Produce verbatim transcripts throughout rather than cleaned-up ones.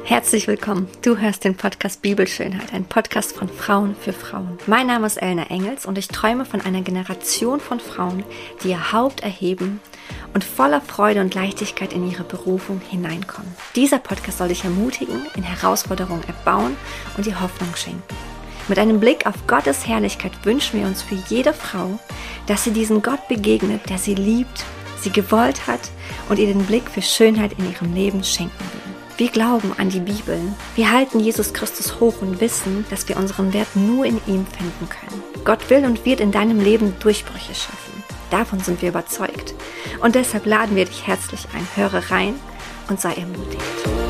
Herzlich willkommen. Du hörst den Podcast Bibelschönheit, ein Podcast von Frauen für Frauen. Mein Name ist Elna Engels und ich träume von einer Generation von Frauen, die ihr Haupt erheben und voller Freude und Leichtigkeit in ihre Berufung hineinkommen. Dieser Podcast soll dich ermutigen, in Herausforderungen erbauen und dir Hoffnung schenken. Mit einem Blick auf Gottes Herrlichkeit wünschen wir uns für jede Frau, dass sie diesen Gott begegnet, der sie liebt, sie gewollt hat und ihr den Blick für Schönheit in ihrem Leben schenken will. Wir glauben an die Bibel. Wir halten Jesus Christus hoch und wissen, dass wir unseren Wert nur in ihm finden können. Gott will und wird in deinem Leben Durchbrüche schaffen. Davon sind wir überzeugt. Und deshalb laden wir dich herzlich ein. Höre rein und sei ermutigt.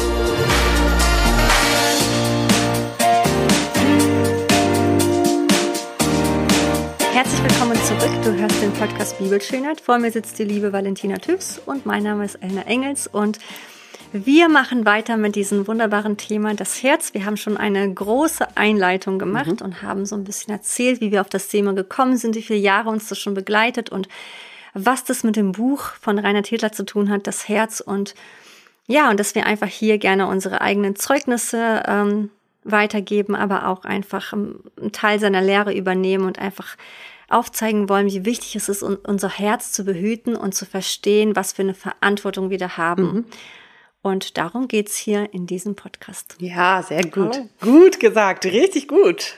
Herzlich willkommen zurück. Du hörst den Podcast Bibelschönheit. Vor mir sitzt die liebe Valentina Tüfs und mein Name ist Elna Engels und wir machen weiter mit diesem wunderbaren Thema, das Herz. Wir haben schon eine große Einleitung gemacht mhm. und haben so ein bisschen erzählt, wie wir auf das Thema gekommen sind, wie viele Jahre uns das schon begleitet und was das mit dem Buch von Rainer Thedler zu tun hat, das Herz. Und ja, und dass wir einfach hier gerne unsere eigenen Zeugnisse ähm, weitergeben, aber auch einfach einen Teil seiner Lehre übernehmen und einfach aufzeigen wollen, wie wichtig es ist, unser Herz zu behüten und zu verstehen, was für eine Verantwortung wir da haben. Mhm. Und darum geht's hier in diesem Podcast. Ja, sehr gut. Oh. Gut gesagt, richtig gut.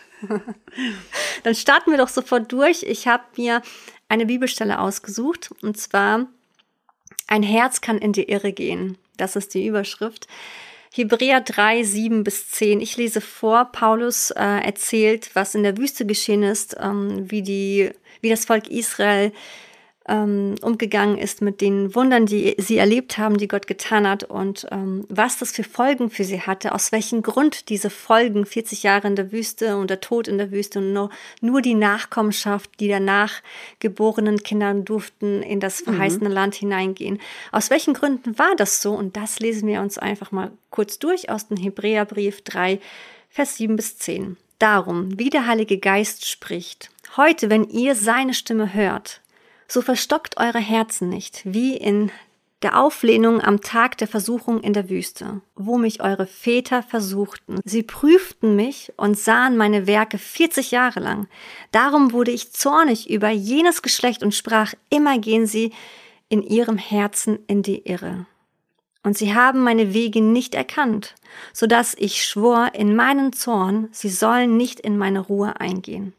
Dann starten wir doch sofort durch. Ich habe mir eine Bibelstelle ausgesucht, und zwar: Ein Herz kann in die Irre gehen. Das ist die Überschrift. Hebräer drei, sieben bis zehn. Ich lese vor. Paulus äh, erzählt, was in der Wüste geschehen ist, ähm, wie die, wie das Volk Israel ähm, umgegangen ist mit den Wundern, die sie erlebt haben, die Gott getan hat, und ähm, was das für Folgen für sie hatte, aus welchem Grund diese Folgen, vierzig Jahre in der Wüste und der Tod in der Wüste und nur, nur die Nachkommenschaft, die danach geborenen Kinder durften in das verheißene mhm. Land hineingehen. Aus welchen Gründen war das so? Und das lesen wir uns einfach mal kurz durch aus dem Hebräerbrief drei, Vers sieben bis zehn. Darum, wie der Heilige Geist spricht: Heute, wenn ihr seine Stimme hört, so verstockt eure Herzen nicht, wie in der Auflehnung am Tag der Versuchung in der Wüste, wo mich eure Väter versuchten. Sie prüften mich und sahen meine Werke vierzig Jahre lang. Darum wurde ich zornig über jenes Geschlecht und sprach: Immer gehen sie in ihrem Herzen in die Irre. Und sie haben meine Wege nicht erkannt, so dass ich schwor in meinen Zorn, sie sollen nicht in meine Ruhe eingehen.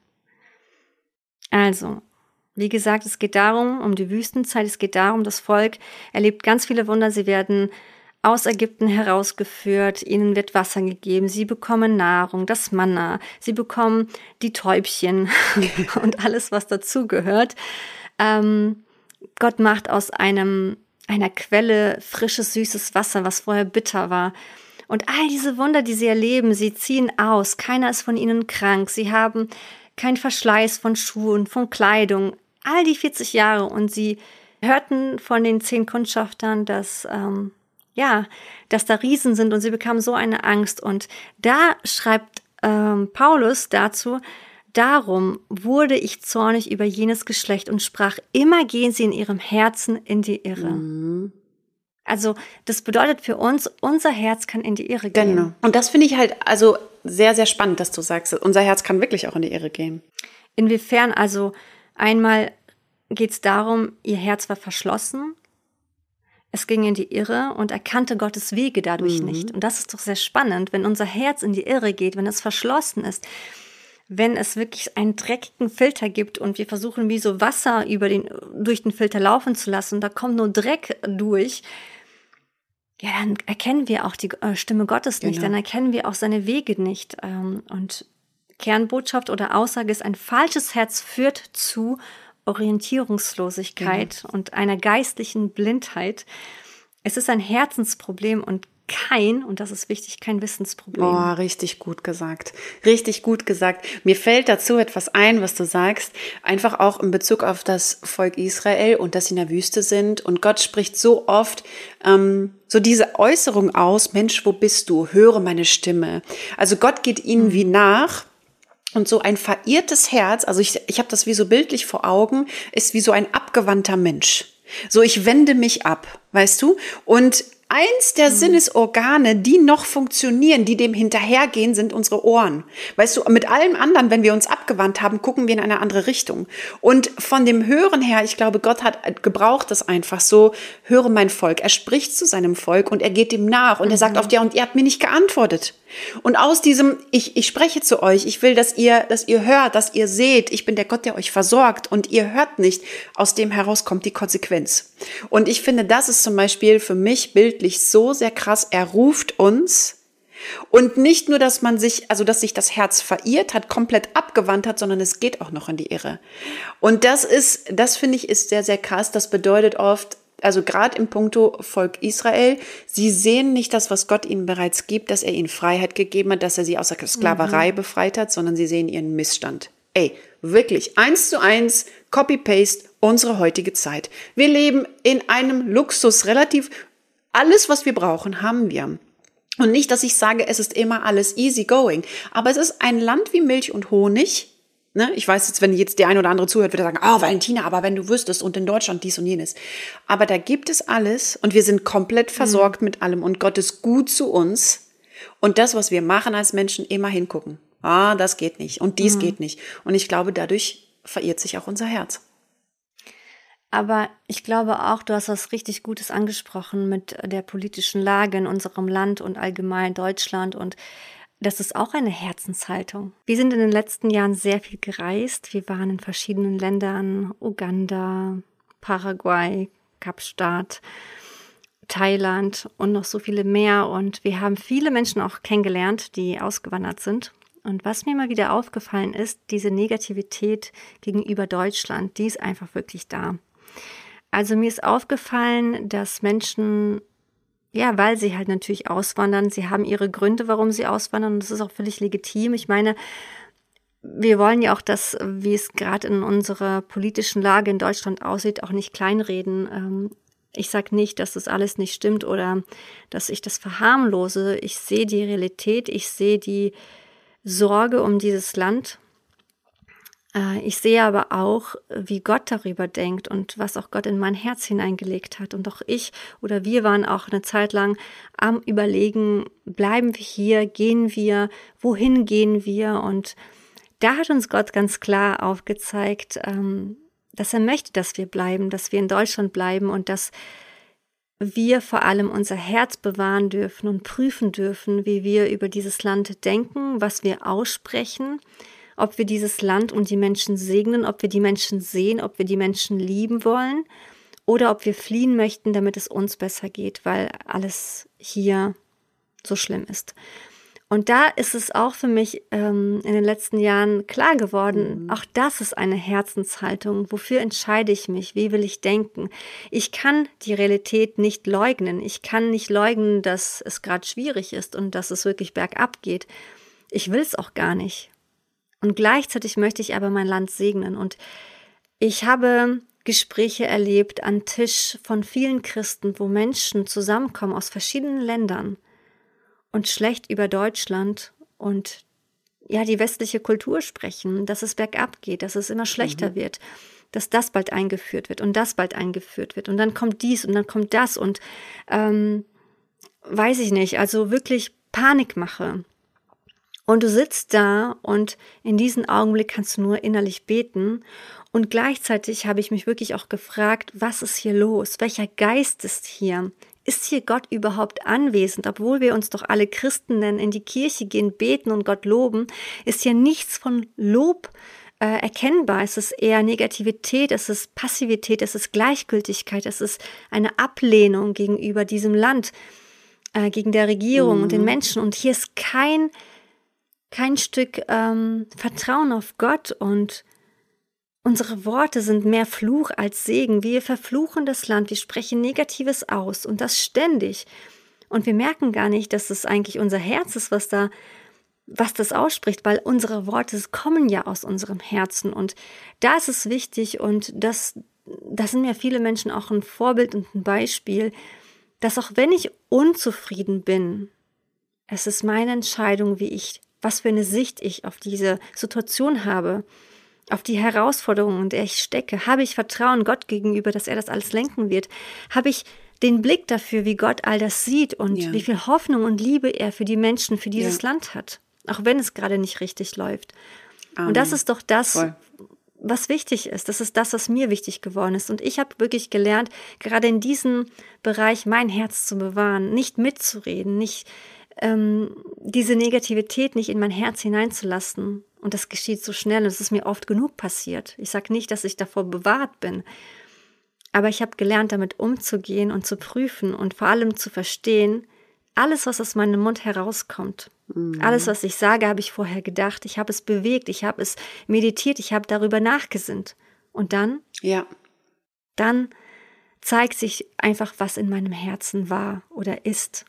Also, wie gesagt, es geht darum, um die Wüstenzeit, es geht darum, das Volk erlebt ganz viele Wunder, sie werden aus Ägypten herausgeführt, ihnen wird Wasser gegeben, sie bekommen Nahrung, das Manna, sie bekommen die Täubchen und alles, was dazugehört. Ähm, Gott macht aus einem, einer Quelle frisches, süßes Wasser, was vorher bitter war. Und all diese Wunder, die sie erleben, sie ziehen aus, keiner ist von ihnen krank, sie haben kein Verschleiß von Schuhen, von Kleidung, all die vierzig Jahre. Und sie hörten von den zehn Kundschaftern, dass, ähm, ja, dass da Riesen sind, und sie bekamen so eine Angst. Und da schreibt ähm, Paulus dazu: Darum wurde ich zornig über jenes Geschlecht und sprach: Immer gehen sie in ihrem Herzen in die Irre. Mhm. Also das bedeutet für uns, unser Herz kann in die Irre gehen. Genau. Und das finde ich halt also sehr, sehr spannend, dass du sagst, unser Herz kann wirklich auch in die Irre gehen. Inwiefern? Also einmal geht es darum, ihr Herz war verschlossen, es ging in die Irre und erkannte Gottes Wege dadurch mhm. nicht. Und das ist doch sehr spannend, wenn unser Herz in die Irre geht, wenn es verschlossen ist, wenn es wirklich einen dreckigen Filter gibt und wir versuchen, wie so Wasser über den, durch den Filter laufen zu lassen, da kommt nur Dreck durch. Ja, dann erkennen wir auch die äh, Stimme Gottes nicht, genau. Dann erkennen wir auch seine Wege nicht. Ähm, und Kernbotschaft oder Aussage ist: Ein falsches Herz führt zu Orientierungslosigkeit genau. und einer geistlichen Blindheit. Es ist ein Herzensproblem und kein, und das ist wichtig, kein Wissensproblem. Oh, richtig gut gesagt. Richtig gut gesagt. Mir fällt dazu etwas ein, was du sagst, einfach auch in Bezug auf das Volk Israel und dass sie in der Wüste sind. Und Gott spricht so oft ähm, so diese Äußerung aus: Mensch, wo bist du? Höre meine Stimme. Also Gott geht ihnen mhm. wie nach. Und so ein verirrtes Herz, also ich, ich habe das wie so bildlich vor Augen, ist wie so ein abgewandter Mensch. So, ich wende mich ab, weißt du? Und eins der mhm. Sinnesorgane, die noch funktionieren, die dem hinterhergehen, sind unsere Ohren. Weißt du, mit allem anderen, wenn wir uns abgewandt haben, gucken wir in eine andere Richtung. Und von dem Hören her, ich glaube, Gott hat gebraucht das einfach so, höre mein Volk. Er spricht zu seinem Volk und er geht ihm nach und mhm. er sagt auf ja, und ihr habt mir nicht geantwortet. Und aus diesem, ich, ich spreche zu euch, ich will, dass ihr, dass ihr hört, dass ihr seht, ich bin der Gott, der euch versorgt und ihr hört nicht, aus dem heraus kommt die Konsequenz. Und ich finde, das ist zum Beispiel für mich bildlich so sehr krass, er ruft uns und nicht nur, dass man sich, also dass sich das Herz verirrt hat, komplett abgewandt hat, sondern es geht auch noch in die Irre. Und das ist, das finde ich, ist sehr, sehr krass, das bedeutet oft, also gerade im Punkto Volk Israel, sie sehen nicht das, was Gott ihnen bereits gibt, dass er ihnen Freiheit gegeben hat, dass er sie aus der Sklaverei mhm. befreit hat, sondern sie sehen ihren Missstand. Ey, wirklich, eins zu eins, Copy-Paste, unsere heutige Zeit. Wir leben in einem Luxus, relativ, alles, was wir brauchen, haben wir. Und nicht, dass ich sage, es ist immer alles easy going, aber es ist ein Land wie Milch und Honig. Ne, ich weiß jetzt, wenn jetzt der eine oder andere zuhört, wird er sagen, oh, Valentina, aber wenn du wüsstest und in Deutschland dies und jenes. Aber da gibt es alles und wir sind komplett versorgt mhm. mit allem und Gott ist gut zu uns. Und das, was wir machen als Menschen, immer hingucken. Ah, das geht nicht und dies mhm. geht nicht. Und ich glaube, dadurch verirrt sich auch unser Herz. Aber ich glaube auch, du hast was richtig Gutes angesprochen mit der politischen Lage in unserem Land und allgemein Deutschland und das ist auch eine Herzenshaltung. Wir sind in den letzten Jahren sehr viel gereist. Wir waren in verschiedenen Ländern, Uganda, Paraguay, Kapstadt, Thailand und noch so viele mehr. Und wir haben viele Menschen auch kennengelernt, die ausgewandert sind. Und was mir mal wieder aufgefallen ist, diese Negativität gegenüber Deutschland, die ist einfach wirklich da. Also mir ist aufgefallen, dass Menschen, ja, weil sie halt natürlich auswandern, sie haben ihre Gründe, warum sie auswandern und das ist auch völlig legitim. Ich meine, wir wollen ja auch das, wie es gerade in unserer politischen Lage in Deutschland aussieht, auch nicht kleinreden. Ich sage nicht, dass das alles nicht stimmt oder dass ich das verharmlose. Ich sehe die Realität, ich sehe die Sorge um dieses Land. Ich sehe aber auch, wie Gott darüber denkt und was auch Gott in mein Herz hineingelegt hat. Und auch ich oder wir waren auch eine Zeit lang am Überlegen, bleiben wir hier, gehen wir, wohin gehen wir? Und da hat uns Gott ganz klar aufgezeigt, dass er möchte, dass wir bleiben, dass wir in Deutschland bleiben und dass wir vor allem unser Herz bewahren dürfen und prüfen dürfen, wie wir über dieses Land denken, was wir aussprechen, ob wir dieses Land und die Menschen segnen, ob wir die Menschen sehen, ob wir die Menschen lieben wollen oder ob wir fliehen möchten, damit es uns besser geht, weil alles hier so schlimm ist. Und da ist es auch für mich ähm, in den letzten Jahren klar geworden, mhm. auch das ist eine Herzenshaltung. Wofür entscheide ich mich? Wie will ich denken? Ich kann die Realität nicht leugnen. Ich kann nicht leugnen, dass es gerade schwierig ist und dass es wirklich bergab geht. Ich will es auch gar nicht. Und gleichzeitig möchte ich aber mein Land segnen. Und ich habe Gespräche erlebt an Tisch von vielen Christen, wo Menschen zusammenkommen aus verschiedenen Ländern und schlecht über Deutschland und ja die westliche Kultur sprechen, dass es bergab geht, dass es immer schlechter mhm. wird, dass das bald eingeführt wird und das bald eingeführt wird. Und dann kommt dies und dann kommt das und ähm, weiß ich nicht, also wirklich Panikmache. Und du sitzt da und in diesem Augenblick kannst du nur innerlich beten. Und gleichzeitig habe ich mich wirklich auch gefragt, was ist hier los? Welcher Geist ist hier? Ist hier Gott überhaupt anwesend? Obwohl wir uns doch alle Christen nennen, in die Kirche gehen, beten und Gott loben, ist hier nichts von Lob äh, erkennbar. Es ist eher Negativität, es ist Passivität, es ist Gleichgültigkeit, es ist eine Ablehnung gegenüber diesem Land, äh, gegen der Regierung mhm. und den Menschen. Und hier ist kein Kein Stück ähm, Vertrauen auf Gott und unsere Worte sind mehr Fluch als Segen. Wir verfluchen das Land, wir sprechen Negatives aus und das ständig. Und wir merken gar nicht, dass es eigentlich unser Herz ist, was da, was das ausspricht, weil unsere Worte kommen ja aus unserem Herzen. Und da ist es wichtig und das, das sind mir viele Menschen auch ein Vorbild und ein Beispiel, dass auch wenn ich unzufrieden bin, es ist meine Entscheidung, wie ich was für eine Sicht ich auf diese Situation habe, auf die Herausforderungen, in der ich stecke. Habe ich Vertrauen Gott gegenüber, dass er das alles lenken wird? Habe ich den Blick dafür, wie Gott all das sieht und Ja. wie viel Hoffnung und Liebe er für die Menschen, für dieses Ja. Land hat. Auch wenn es gerade nicht richtig läuft. Amen. Und das ist doch das, Voll. was wichtig ist. Das ist das, was mir wichtig geworden ist. Und ich habe wirklich gelernt, gerade in diesem Bereich mein Herz zu bewahren, nicht mitzureden, nicht ähm, diese Negativität nicht in mein Herz hineinzulassen. Und das geschieht so schnell und es ist mir oft genug passiert. Ich sage nicht, dass ich davor bewahrt bin. Aber ich habe gelernt, damit umzugehen und zu prüfen und vor allem zu verstehen, alles, was aus meinem Mund herauskommt, mhm. alles, was ich sage, habe ich vorher gedacht. Ich habe es bewegt, ich habe es meditiert, ich habe darüber nachgesinnt. Und dann, Ja. dann zeigt sich einfach, was in meinem Herzen war oder ist.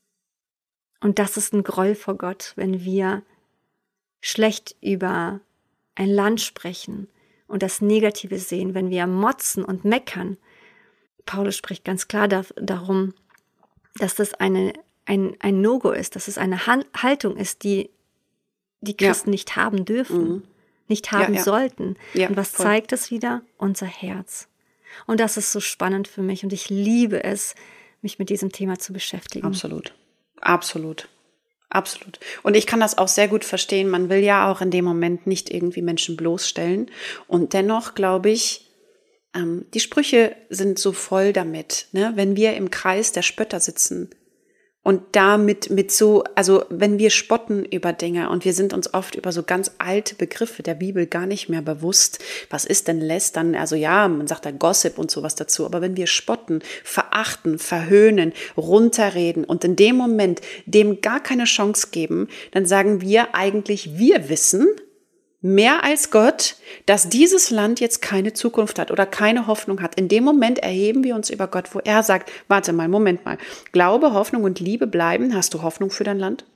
Und das ist ein Groll vor Gott, wenn wir schlecht über ein Land sprechen und das Negative sehen, wenn wir motzen und meckern. Paulus spricht ganz klar da, darum, dass das eine, ein, ein No-Go ist, dass es eine Han- Haltung ist, die die Christen ja. nicht haben dürfen, mhm. nicht haben ja, ja. sollten. Ja, und was voll. zeigt es wieder? Unser Herz. Und das ist so spannend für mich und ich liebe es, mich mit diesem Thema zu beschäftigen. Absolut. Absolut. Absolut. Und ich kann das auch sehr gut verstehen. Man will ja auch in dem Moment nicht irgendwie Menschen bloßstellen. Und dennoch glaube ich, ähm, die Sprüche sind so voll damit, ne? Wenn wir im Kreis der Spötter sitzen und damit mit so, also wenn wir spotten über Dinge und wir sind uns oft über so ganz alte Begriffe der Bibel gar nicht mehr bewusst, was ist denn Lästern? Also ja, man sagt da Gossip und sowas dazu, aber wenn wir spotten, verachten, verhöhnen, runterreden und in dem Moment dem gar keine Chance geben, dann sagen wir eigentlich, wir wissen mehr als Gott, dass dieses Land jetzt keine Zukunft hat oder keine Hoffnung hat. In dem Moment erheben wir uns über Gott, wo er sagt, warte mal, Moment mal, Glaube, Hoffnung und Liebe bleiben. Hast du Hoffnung für dein Land?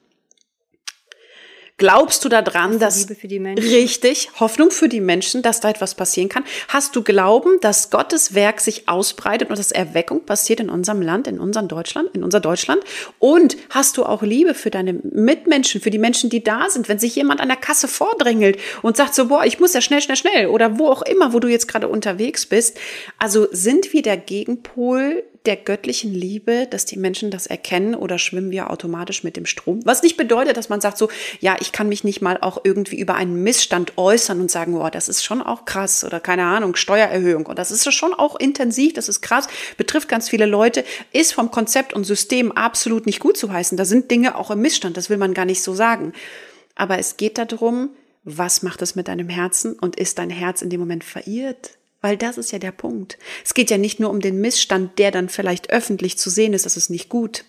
Glaubst du daran, dass, Liebe für die Menschen. Richtig, Hoffnung für die Menschen, dass da etwas passieren kann? Hast du Glauben, dass Gottes Werk sich ausbreitet und dass Erweckung passiert in unserem Land, in unserem Deutschland, in unser Deutschland? Und hast du auch Liebe für deine Mitmenschen, für die Menschen, die da sind? Wenn sich jemand an der Kasse vordrängelt und sagt so, boah, ich muss ja schnell, schnell, schnell oder wo auch immer, wo du jetzt gerade unterwegs bist. Also sind wir der Gegenpol der göttlichen Liebe, dass die Menschen das erkennen oder schwimmen wir automatisch mit dem Strom? Was nicht bedeutet, dass man sagt so, ja, ich kann mich nicht mal auch irgendwie über einen Missstand äußern und sagen, oh, das ist schon auch krass oder keine Ahnung, Steuererhöhung und das ist schon auch intensiv, das ist krass, betrifft ganz viele Leute, ist vom Konzept und System absolut nicht gut zu heißen. Da sind Dinge auch im Missstand, das will man gar nicht so sagen. Aber es geht darum, was macht es mit deinem Herzen und ist dein Herz in dem Moment verirrt? Weil das ist ja der Punkt. Es geht ja nicht nur um den Missstand, der dann vielleicht öffentlich zu sehen ist, das ist nicht gut.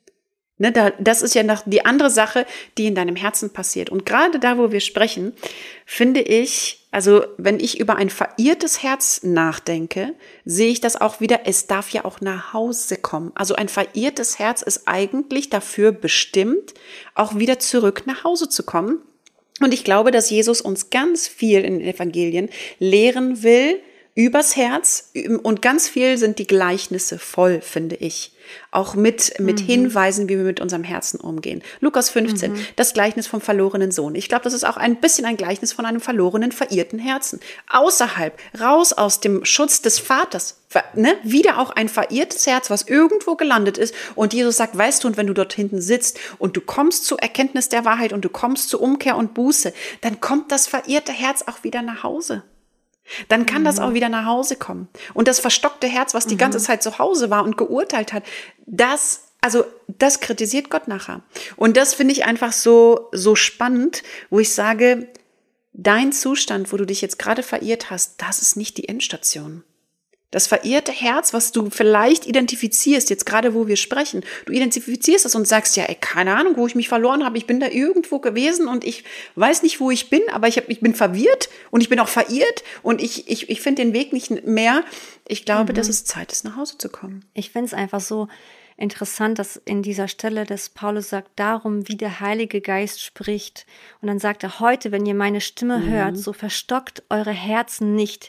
Ne, da, das ist ja noch die andere Sache, die in deinem Herzen passiert. Und gerade da, wo wir sprechen, finde ich, also wenn ich über ein verirrtes Herz nachdenke, sehe ich das auch wieder, es darf ja auch nach Hause kommen. Also ein verirrtes Herz ist eigentlich dafür bestimmt, auch wieder zurück nach Hause zu kommen. Und ich glaube, dass Jesus uns ganz viel in den Evangelien lehren will, übers Herz und ganz viel sind die Gleichnisse voll, finde ich. Auch mit, mit mhm. Hinweisen, wie wir mit unserem Herzen umgehen. Lukas fünfzehn, mhm. das Gleichnis vom verlorenen Sohn. Ich glaube, das ist auch ein bisschen ein Gleichnis von einem verlorenen, verirrten Herzen. Außerhalb, raus aus dem Schutz des Vaters. Ne? Wieder auch ein verirrtes Herz, was irgendwo gelandet ist. Und Jesus sagt, weißt du, und wenn du dort hinten sitzt und du kommst zur Erkenntnis der Wahrheit und du kommst zur Umkehr und Buße, dann kommt das verirrte Herz auch wieder nach Hause. Dann kann mhm. das auch wieder nach Hause kommen. Und das verstockte Herz, was die mhm. ganze Zeit zu Hause war und geurteilt hat, das, also, das kritisiert Gott nachher. Und das finde ich einfach so, so spannend, wo ich sage, dein Zustand, wo du dich jetzt gerade verirrt hast, das ist nicht die Endstation. Das verirrte Herz, was du vielleicht identifizierst, jetzt gerade wo wir sprechen, du identifizierst es und sagst, ja, ey, keine Ahnung, wo ich mich verloren habe, ich bin da irgendwo gewesen und ich weiß nicht, wo ich bin, aber ich, hab, ich bin verwirrt und ich bin auch verirrt und ich, ich, ich finde den Weg nicht mehr. Ich glaube, mhm. dass es Zeit ist, nach Hause zu kommen. Ich finde es einfach so interessant, dass in dieser Stelle, dass Paulus sagt, darum, wie der Heilige Geist spricht. Und dann sagt er, heute, wenn ihr meine Stimme mhm. hört, so verstockt eure Herzen nicht,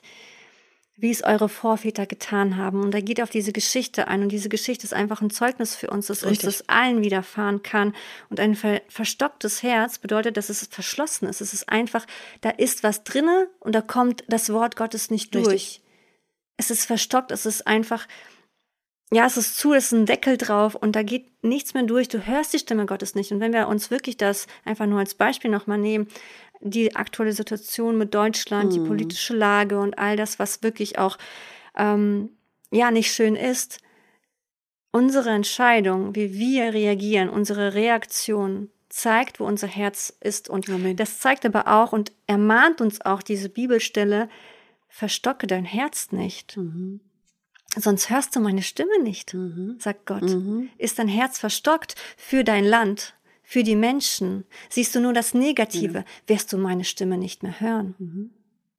wie es eure Vorväter getan haben. Und er geht auf diese Geschichte ein. Und diese Geschichte ist einfach ein Zeugnis für uns, dass Richtig. uns das allen widerfahren kann. Und ein ver- verstocktes Herz bedeutet, dass es verschlossen ist. Es ist einfach, da ist was drinne und da kommt das Wort Gottes nicht durch. Richtig. Es ist verstockt, es ist einfach, ja, es ist zu, es ist ein Deckel drauf und da geht nichts mehr durch. Du hörst die Stimme Gottes nicht. Und wenn wir uns wirklich das einfach nur als Beispiel nochmal nehmen, die aktuelle Situation mit Deutschland, hm. die politische Lage und all das, was wirklich auch ähm, ja nicht schön ist, unsere Entscheidung, wie wir reagieren, unsere Reaktion zeigt, wo unser Herz ist. Und Amen. Das zeigt aber auch und ermahnt uns auch diese Bibelstelle, verstocke dein Herz nicht. Mhm. Sonst hörst du meine Stimme nicht, Mhm. sagt Gott. Mhm. Ist dein Herz verstockt für dein Land, für die Menschen? Siehst du nur das Negative, Ja. wirst du meine Stimme nicht mehr hören. Mhm.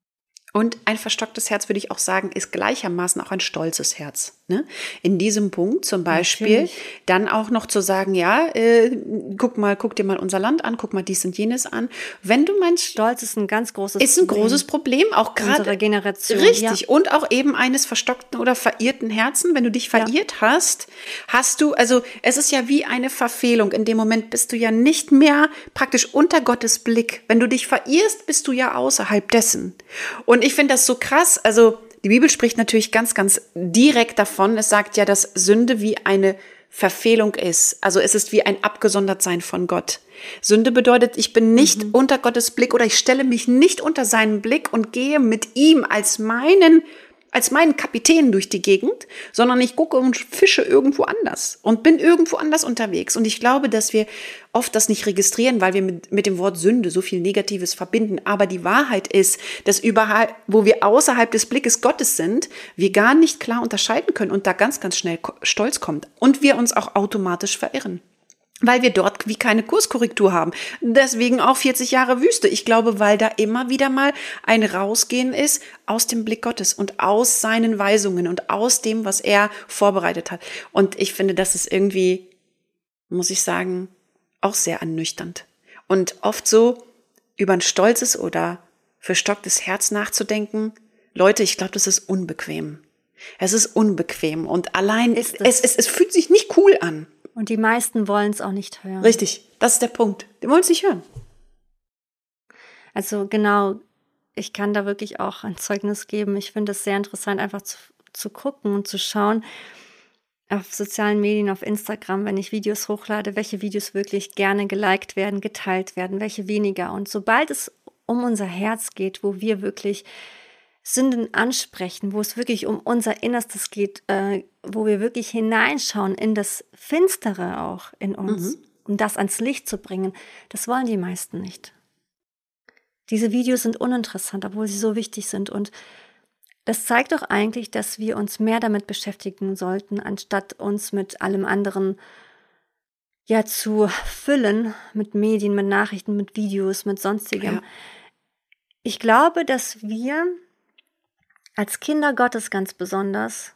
Und ein verstocktes Herz, würde ich auch sagen, ist gleichermaßen auch ein stolzes Herz. Ne? In diesem Punkt zum Beispiel Natürlich. dann auch noch zu sagen, ja, äh, guck mal, guck dir mal unser Land an, guck mal dies und jenes an. Wenn du meinst, Stolz ist ein ganz großes ist ein Problem großes Problem, auch gerade unserer Generation. richtig. Ja. Und auch eben eines verstockten oder verirrten Herzen. Wenn du dich verirrt ja. hast, hast du, also es ist ja wie eine Verfehlung. In dem Moment bist du ja nicht mehr praktisch unter Gottes Blick. Wenn du dich verirrst, bist du ja außerhalb dessen. Und ich finde das so krass, also die Bibel spricht natürlich ganz, ganz direkt davon. Es sagt ja, dass Sünde wie eine Verfehlung ist. Also es ist wie ein Abgesondertsein von Gott. Sünde bedeutet, ich bin nicht mhm. unter Gottes Blick oder ich stelle mich nicht unter seinen Blick und gehe mit ihm als meinen, als meinen Kapitän durch die Gegend, sondern ich gucke und fische irgendwo anders und bin irgendwo anders unterwegs. Und ich glaube, dass wir oft das nicht registrieren, weil wir mit, mit dem Wort Sünde so viel Negatives verbinden. Aber die Wahrheit ist, dass überall, wo wir außerhalb des Blickes Gottes sind, wir gar nicht klar unterscheiden können und da ganz, ganz schnell Stolz kommt. Und wir uns auch automatisch verirren. Weil wir dort wie keine Kurskorrektur haben. Deswegen auch vierzig Jahre Wüste. Ich glaube, weil da immer wieder mal ein Rausgehen ist aus dem Blick Gottes und aus seinen Weisungen und aus dem, was er vorbereitet hat. Und ich finde, das ist irgendwie, muss ich sagen, auch sehr ernüchternd. Und oft so über ein stolzes oder verstocktes Herz nachzudenken. Leute, ich glaube, das ist unbequem. Es ist unbequem und allein, es, es, es, es fühlt sich nicht cool an. Und die meisten wollen es auch nicht hören. Richtig, das ist der Punkt. Die wollen es nicht hören. Also genau, ich kann da wirklich auch ein Zeugnis geben. Ich finde es sehr interessant, einfach zu, zu gucken und zu schauen auf sozialen Medien, auf Instagram, wenn ich Videos hochlade, welche Videos wirklich gerne geliked werden, geteilt werden, welche weniger. Und sobald es um unser Herz geht, wo wir wirklich Sünden ansprechen, wo es wirklich um unser Innerstes geht, äh, wo wir wirklich hineinschauen in das Finstere auch in uns, mhm. um das ans Licht zu bringen, das wollen die meisten nicht. Diese Videos sind uninteressant, obwohl sie so wichtig sind. Und das zeigt doch eigentlich, dass wir uns mehr damit beschäftigen sollten, anstatt uns mit allem anderen ja zu füllen, mit Medien, mit Nachrichten, mit Videos, mit sonstigem. Ja. Ich glaube, dass wir als Kinder Gottes ganz besonders,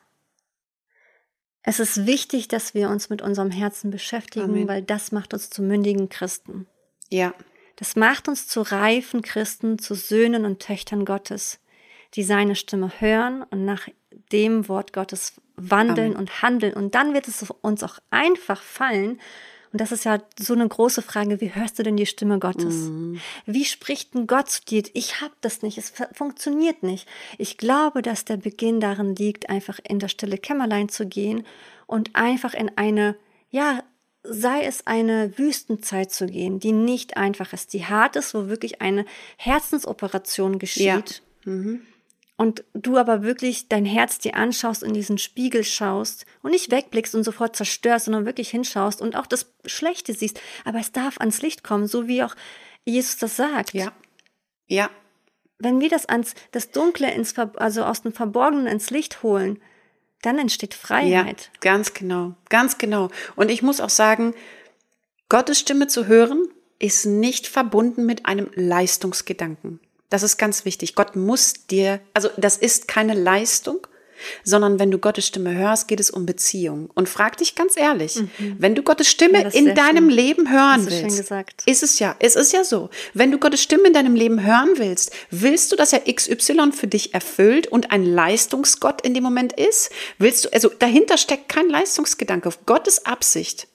es ist wichtig, dass wir uns mit unserem Herzen beschäftigen, Amen. Weil das macht uns zu mündigen Christen. Ja. Das macht uns zu reifen Christen, zu Söhnen und Töchtern Gottes, die seine Stimme hören und nach dem Wort Gottes wandeln Amen. Und handeln. Und dann wird es uns auch einfach fallen. Und das ist ja so eine große Frage, wie hörst du denn die Stimme Gottes? Mm. Wie spricht denn Gott zu dir? Ich habe das nicht, es funktioniert nicht. Ich glaube, dass der Beginn darin liegt, einfach in das stille Kämmerlein zu gehen und einfach in eine, ja, sei es eine Wüstenzeit zu gehen, die nicht einfach ist, die hart ist, wo wirklich eine Herzensoperation geschieht. Ja. Mhm. Und du aber wirklich dein Herz dir anschaust, in diesen Spiegel schaust und nicht wegblickst und sofort zerstörst, sondern wirklich hinschaust und auch das Schlechte siehst. Aber es darf ans Licht kommen, so wie auch Jesus das sagt. Ja, ja. Wenn wir das ans, das Dunkle ins, also aus dem Verborgenen ins Licht holen, dann entsteht Freiheit. Ja, ganz genau, ganz genau. Und ich muss auch sagen, Gottes Stimme zu hören, ist nicht verbunden mit einem Leistungsgedanken. Das ist ganz wichtig. Gott muss dir, also das ist keine Leistung, sondern wenn du Gottes Stimme hörst, geht es um Beziehung. Und frag dich ganz ehrlich, mhm. wenn du Gottes Stimme ja, in deinem schön. Leben hören das ist willst, schön gesagt. ist es ja, es ist ja so. Wenn du Gottes Stimme in deinem Leben hören willst, willst du, dass er X Y für dich erfüllt und ein Leistungsgott in dem Moment ist? Willst du, also dahinter steckt kein Leistungsgedanke. Gottes Absicht,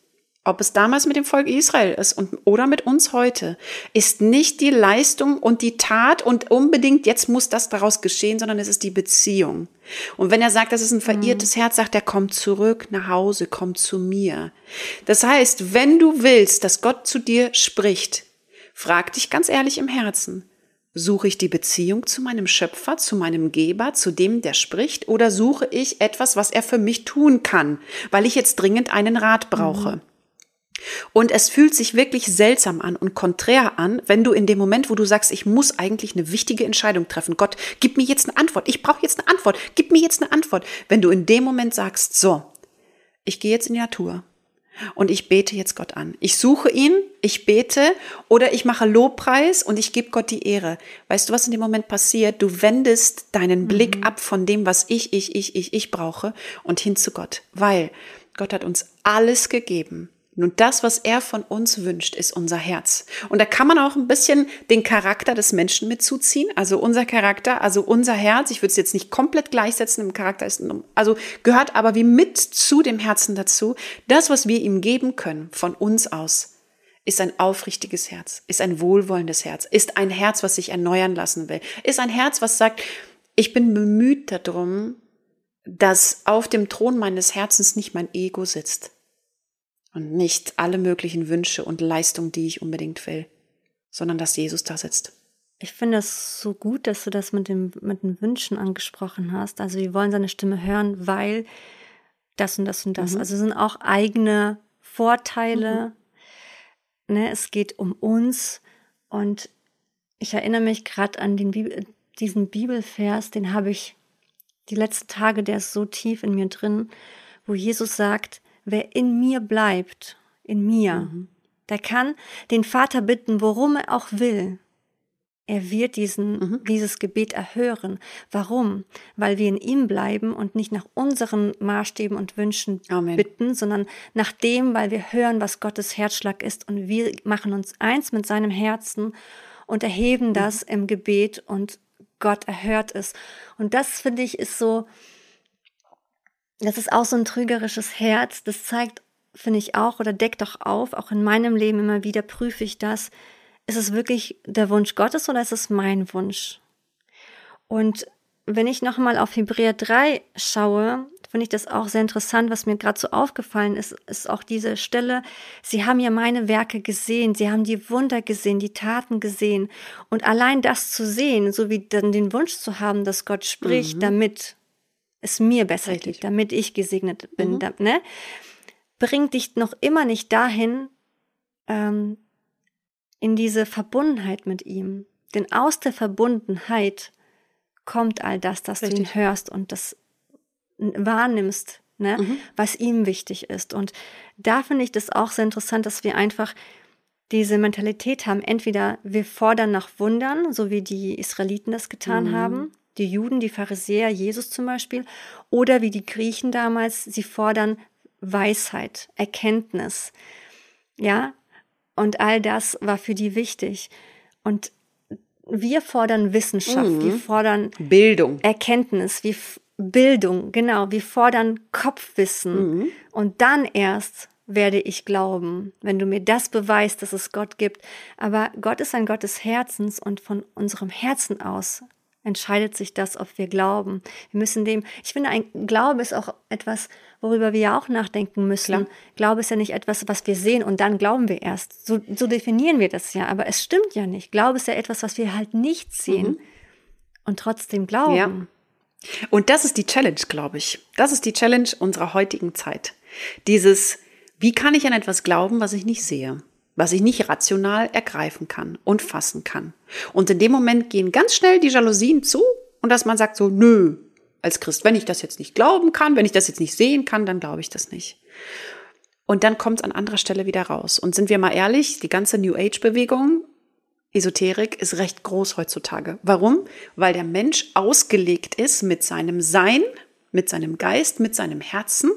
ob es damals mit dem Volk Israel ist und, oder mit uns heute, ist nicht die Leistung und die Tat und unbedingt jetzt muss das daraus geschehen, sondern es ist die Beziehung. Und wenn er sagt, das ist ein verirrtes mhm. Herz, sagt er, komm zurück nach Hause, komm zu mir. Das heißt, wenn du willst, dass Gott zu dir spricht, frag dich ganz ehrlich im Herzen, suche ich die Beziehung zu meinem Schöpfer, zu meinem Geber, zu dem, der spricht, oder suche ich etwas, was er für mich tun kann, weil ich jetzt dringend einen Rat brauche? Mhm. Und es fühlt sich wirklich seltsam an und konträr an, wenn du in dem Moment, wo du sagst, ich muss eigentlich eine wichtige Entscheidung treffen, Gott, gib mir jetzt eine Antwort, ich brauche jetzt eine Antwort, gib mir jetzt eine Antwort. Wenn du in dem Moment sagst, so, ich gehe jetzt in die Natur und ich bete jetzt Gott an. Ich suche ihn, ich bete oder ich mache Lobpreis und ich gebe Gott die Ehre. Weißt du, was in dem Moment passiert? Du wendest deinen mhm. Blick ab von dem, was ich, ich, ich, ich, ich brauche und hin zu Gott, weil Gott hat uns alles gegeben. Und das, was er von uns wünscht, ist unser Herz. Und da kann man auch ein bisschen den Charakter des Menschen mitzuziehen. Also unser Charakter, also unser Herz. Ich würde es jetzt nicht komplett gleichsetzen. Im Charakter ist, also gehört aber wie mit zu dem Herzen dazu. Das, was wir ihm geben können von uns aus, ist ein aufrichtiges Herz, ist ein wohlwollendes Herz, ist ein Herz, was sich erneuern lassen will, ist ein Herz, was sagt, ich bin bemüht darum, dass auf dem Thron meines Herzens nicht mein Ego sitzt. Und nicht alle möglichen Wünsche und Leistungen, die ich unbedingt will, sondern dass Jesus da sitzt. Ich finde es so gut, dass du das mit, dem, mit den Wünschen angesprochen hast. Also wir wollen seine Stimme hören, weil das und das und das. Mhm. Also es sind auch eigene Vorteile. Mhm. Ne, es geht um uns. Und ich erinnere mich gerade an den Bibel, diesen Bibelvers, den habe ich die letzten Tage, der ist so tief in mir drin, wo Jesus sagt, wer in mir bleibt, in mir, mhm. der kann den Vater bitten, worum er auch will. Er wird diesen, mhm. dieses Gebet erhören. Warum? Weil wir in ihm bleiben und nicht nach unseren Maßstäben und Wünschen Amen. Bitten, sondern nach dem, weil wir hören, was Gottes Herzschlag ist und wir machen uns eins mit seinem Herzen und erheben das mhm. im Gebet und Gott erhört es. Und das, finde ich, ist so, das ist auch so ein trügerisches Herz, das zeigt, finde ich auch, oder deckt doch auf, auch in meinem Leben immer wieder prüfe ich das, ist es wirklich der Wunsch Gottes oder ist es mein Wunsch? Und wenn ich nochmal auf Hebräer drei schaue, finde ich das auch sehr interessant, was mir gerade so aufgefallen ist, ist auch diese Stelle, sie haben ja meine Werke gesehen, sie haben die Wunder gesehen, die Taten gesehen und allein das zu sehen, so wie dann den Wunsch zu haben, dass Gott spricht, mhm. damit es mir besser Richtig. Geht, damit ich gesegnet bin, mhm. da, ne? bringt dich noch immer nicht dahin, ähm, in diese Verbundenheit mit ihm. Denn aus der Verbundenheit kommt all das, dass Richtig. Du ihn hörst und das wahrnimmst, ne? mhm. was ihm wichtig ist. Und da finde ich das auch sehr interessant, dass wir einfach diese Mentalität haben. Entweder wir fordern nach Wundern, so wie die Israeliten das getan mhm. haben, die Juden, die Pharisäer, Jesus zum Beispiel, oder wie die Griechen damals, sie fordern Weisheit, Erkenntnis, ja, und all das war für die wichtig. Und wir fordern Wissenschaft, mhm. wir fordern Bildung, Erkenntnis, wir f- Bildung, genau, wir fordern Kopfwissen mhm. und dann erst werde ich glauben, wenn du mir das beweist, dass es Gott gibt. Aber Gott ist ein Gott des Herzens und von unserem Herzen aus entscheidet sich das, ob wir glauben. Wir müssen dem, ich finde, ein Glaube ist auch etwas, worüber wir ja auch nachdenken müssen. Klar. Glaube ist ja nicht etwas, was wir sehen und dann glauben wir erst. So, so definieren wir das ja, aber es stimmt ja nicht. Glaube ist ja etwas, was wir halt nicht sehen mhm. und trotzdem glauben. Ja. Und das ist die Challenge, glaube ich. Das ist die Challenge unserer heutigen Zeit. Dieses, wie kann ich an etwas glauben, was ich nicht sehe? Was ich nicht rational ergreifen kann und fassen kann. Und in dem Moment gehen ganz schnell die Jalousien zu und dass man sagt so, nö, als Christ, wenn ich das jetzt nicht glauben kann, wenn ich das jetzt nicht sehen kann, dann glaube ich das nicht. Und dann kommt es an anderer Stelle wieder raus. Und sind wir mal ehrlich, die ganze New Age-Bewegung, Esoterik, ist recht groß heutzutage. Warum? Weil der Mensch ausgelegt ist mit seinem Sein, mit seinem Geist, mit seinem Herzen,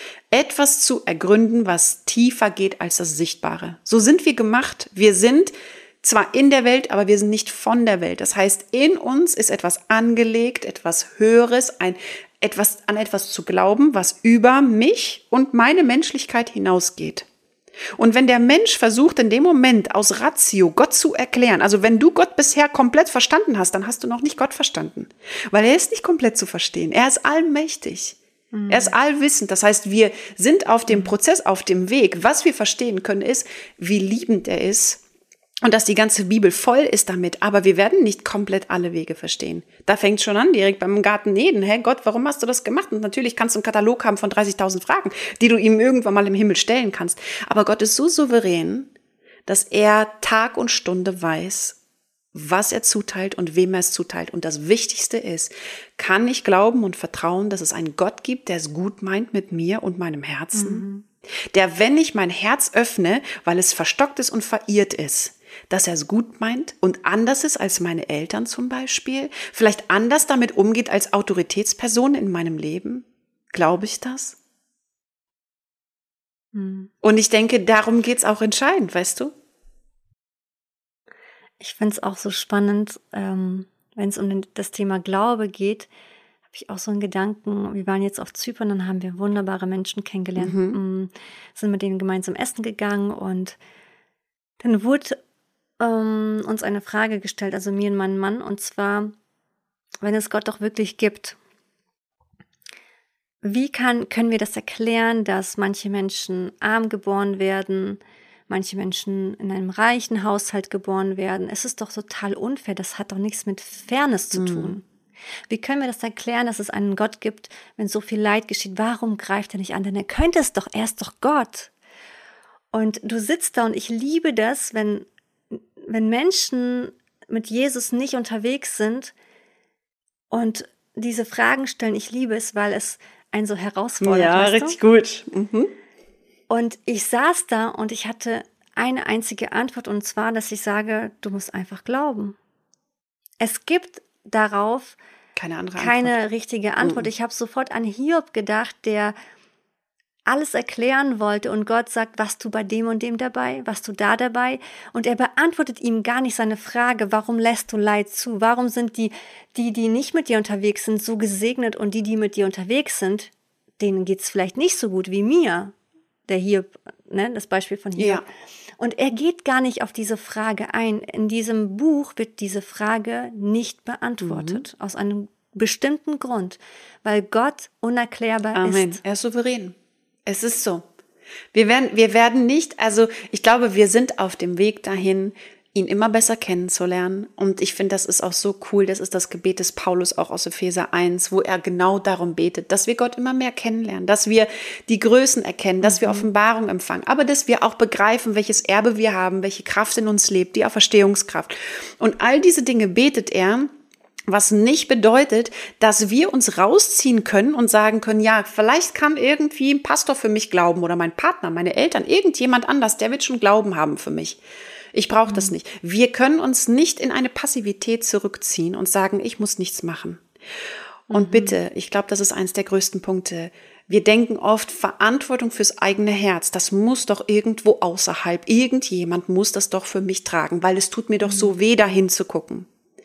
etwas zu ergründen, was tiefer geht als das Sichtbare. So sind wir gemacht. Wir sind zwar in der Welt, aber wir sind nicht von der Welt. Das heißt, in uns ist etwas angelegt, etwas Höheres, ein, etwas, an etwas zu glauben, was über mich und meine Menschlichkeit hinausgeht. Und wenn der Mensch versucht, in dem Moment aus Ratio Gott zu erklären, also wenn du Gott bisher komplett verstanden hast, dann hast du noch nicht Gott verstanden. Weil er ist nicht komplett zu verstehen. Er ist allmächtig. Mhm. Er ist allwissend. Das heißt, wir sind auf dem Prozess, auf dem Weg. Was wir verstehen können, ist, wie liebend er ist. Und dass die ganze Bibel voll ist damit, aber wir werden nicht komplett alle Wege verstehen. Da fängt schon an, direkt beim Garten Eden. Hä, Gott, warum hast du das gemacht? Und natürlich kannst du einen Katalog haben von dreißigtausend Fragen, die du ihm irgendwann mal im Himmel stellen kannst. Aber Gott ist so souverän, dass er Tag und Stunde weiß, was er zuteilt und wem er es zuteilt. Und das Wichtigste ist, kann ich glauben und vertrauen, dass es einen Gott gibt, der es gut meint mit mir und meinem Herzen? Mhm. Der, wenn ich mein Herz öffne, weil es verstockt ist und verirrt ist, dass er es gut meint und anders ist als meine Eltern zum Beispiel, vielleicht anders damit umgeht als Autoritätsperson in meinem Leben? Glaube ich das? Hm. Und ich denke, darum geht's auch entscheidend, weißt du? Ich finde es auch so spannend, ähm, wenn es um das Thema Glaube geht, habe ich auch so einen Gedanken. Wir waren jetzt auf Zypern, dann haben wir wunderbare Menschen kennengelernt, mhm. sind mit denen gemeinsam essen gegangen und dann wurde ähm, uns eine Frage gestellt, also mir und meinem Mann, und zwar, wenn es Gott doch wirklich gibt, wie kann, können wir das erklären, dass manche Menschen arm geboren werden, manche Menschen in einem reichen Haushalt geboren werden? Es ist doch total unfair, das hat doch nichts mit Fairness zu tun. Mhm. Wie können wir das erklären, dass es einen Gott gibt, wenn so viel Leid geschieht? Warum greift er nicht an? Denn er könnte es doch, er ist doch Gott. Und du sitzt da und ich liebe das, wenn, wenn Menschen mit Jesus nicht unterwegs sind und diese Fragen stellen. Ich liebe es, weil es einen so herausfordert. Ja, weißt du? richtig gut. Mhm. Und ich saß da und ich hatte eine einzige Antwort, und zwar, dass ich sage, du musst einfach glauben. Es gibt darauf keine, andere keine Antwort. richtige Antwort. Mhm. Ich habe sofort an Hiob gedacht, der alles erklären wollte und Gott sagt, warst du bei dem und dem dabei, warst du da dabei? Und er beantwortet ihm gar nicht seine Frage, warum lässt du Leid zu? Warum sind die, die, die nicht mit dir unterwegs sind, so gesegnet und die, die mit dir unterwegs sind, denen geht's vielleicht nicht so gut wie mir, der Hiob, ne, das Beispiel von Hiob. Ja. Und er geht gar nicht auf diese Frage ein. In diesem Buch wird diese Frage nicht beantwortet, mhm. aus einem bestimmten Grund, weil Gott unerklärbar Amen. ist. Er ist souverän. Es ist so. Wir werden, wir werden nicht, also ich glaube, wir sind auf dem Weg dahin, ihn immer besser kennenzulernen. Und ich finde, das ist auch so cool. Das ist das Gebet des Paulus auch aus Epheser eins, wo er genau darum betet, dass wir Gott immer mehr kennenlernen, dass wir die Größen erkennen, dass wir Offenbarung empfangen, aber dass wir auch begreifen, welches Erbe wir haben, welche Kraft in uns lebt, die Auferstehungskraft. Und all diese Dinge betet er, was nicht bedeutet, dass wir uns rausziehen können und sagen können, ja, vielleicht kann irgendwie ein Pastor für mich glauben oder mein Partner, meine Eltern, irgendjemand anders, der wird schon Glauben haben für mich. Ich brauche das nicht. Wir können uns nicht in eine Passivität zurückziehen und sagen, ich muss nichts machen. Und mhm. bitte, ich glaube, das ist eins der größten Punkte. Wir denken oft, Verantwortung fürs eigene Herz, das muss doch irgendwo außerhalb, irgendjemand muss das doch für mich tragen, weil es tut mir doch so weh, da hinzugucken.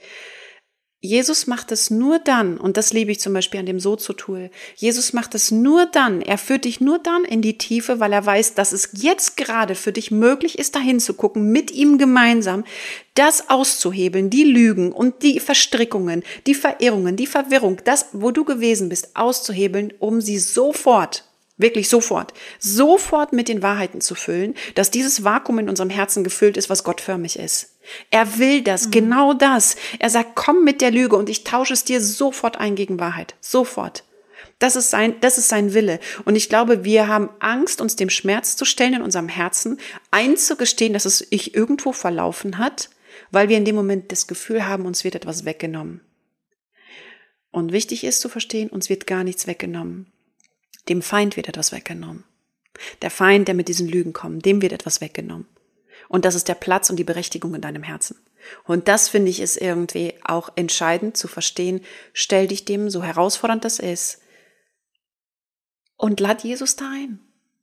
Jesus macht es nur dann, und das liebe ich zum Beispiel an dem Sozo-Tool, Jesus macht es nur dann, er führt dich nur dann in die Tiefe, weil er weiß, dass es jetzt gerade für dich möglich ist, dahin zu gucken, mit ihm gemeinsam, das auszuhebeln, die Lügen und die Verstrickungen, die Verirrungen, die Verwirrung, das, wo du gewesen bist, auszuhebeln, um sie sofort, wirklich sofort, sofort mit den Wahrheiten zu füllen, dass dieses Vakuum in unserem Herzen gefüllt ist, was gottförmig ist. Er will das, mhm. genau das. Er sagt, komm mit der Lüge und ich tausche es dir sofort ein gegen Wahrheit. Sofort. Das ist sein, das ist sein Wille. Und ich glaube, wir haben Angst, uns dem Schmerz zu stellen in unserem Herzen, einzugestehen, dass es sich irgendwo verlaufen hat, weil wir in dem Moment das Gefühl haben, uns wird etwas weggenommen. Und wichtig ist zu verstehen, uns wird gar nichts weggenommen. Dem Feind wird etwas weggenommen. Der Feind, der mit diesen Lügen kommt, dem wird etwas weggenommen. Und das ist der Platz und die Berechtigung in deinem Herzen. Und das, finde ich, ist irgendwie auch entscheidend zu verstehen. Stell dich dem, so herausfordernd das ist, und lad Jesus da ein.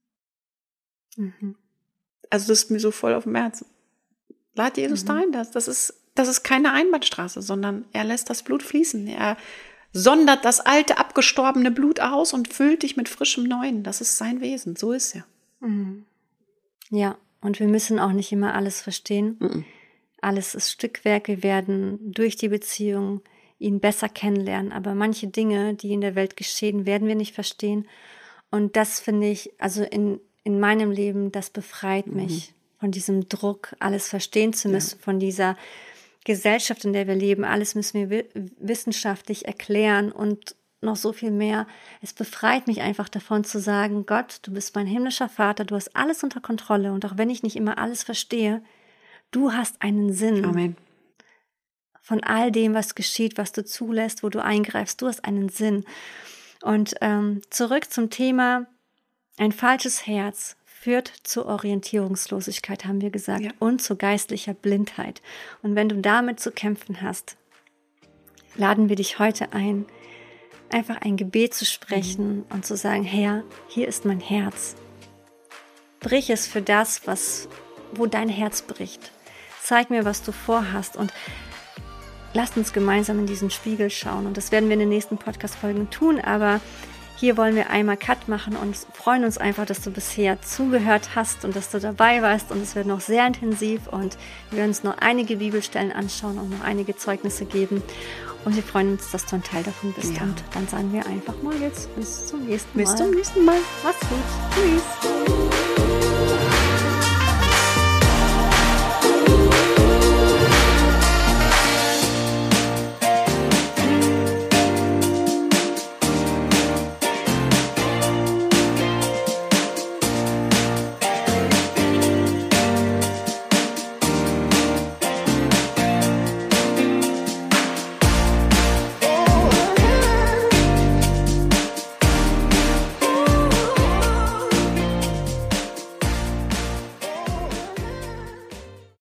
Mhm. Also das ist mir so voll auf dem Herzen. Lad Jesus mhm. da ein. Das, das ist, das ist keine Einbahnstraße, sondern er lässt das Blut fließen. Er sondert das alte, abgestorbene Blut aus und füllt dich mit frischem Neuen. Das ist sein Wesen. So ist er. Mhm. Ja, und wir müssen auch nicht immer alles verstehen. Mhm. Alles ist Stückwerk. Wir werden durch die Beziehung ihn besser kennenlernen. Aber manche Dinge, die in der Welt geschehen, werden wir nicht verstehen. Und das finde ich, also in, in meinem Leben, das befreit mhm. mich von diesem Druck, alles verstehen zu müssen, ja. von dieser Gesellschaft, in der wir leben. Alles müssen wir wissenschaftlich erklären und noch so viel mehr. Es befreit mich einfach davon zu sagen, Gott, du bist mein himmlischer Vater, du hast alles unter Kontrolle und auch wenn ich nicht immer alles verstehe, du hast einen Sinn. Amen. Von all dem, was geschieht, was du zulässt, wo du eingreifst, du hast einen Sinn. Und ähm, zurück zum Thema, ein falsches Herz führt zur Orientierungslosigkeit, haben wir gesagt, ja. und zu geistlicher Blindheit. Und wenn du damit zu kämpfen hast, laden wir dich heute ein, einfach ein Gebet zu sprechen mhm. und zu sagen, Herr, hier ist mein Herz. Brich es für das, was, wo dein Herz bricht. Zeig mir, was du vorhast und lasst uns gemeinsam in diesen Spiegel schauen. Und das werden wir in den nächsten Podcast-Folgen tun, aber hier wollen wir einmal Cut machen und freuen uns einfach, dass du bisher zugehört hast und dass du dabei warst. Und es wird noch sehr intensiv und wir werden uns noch einige Bibelstellen anschauen und noch einige Zeugnisse geben. Und wir freuen uns, dass du ein Teil davon bist. Ja. Und dann sagen wir einfach mal jetzt bis zum nächsten Mal. Bis zum nächsten Mal. Mach's gut. Tschüss.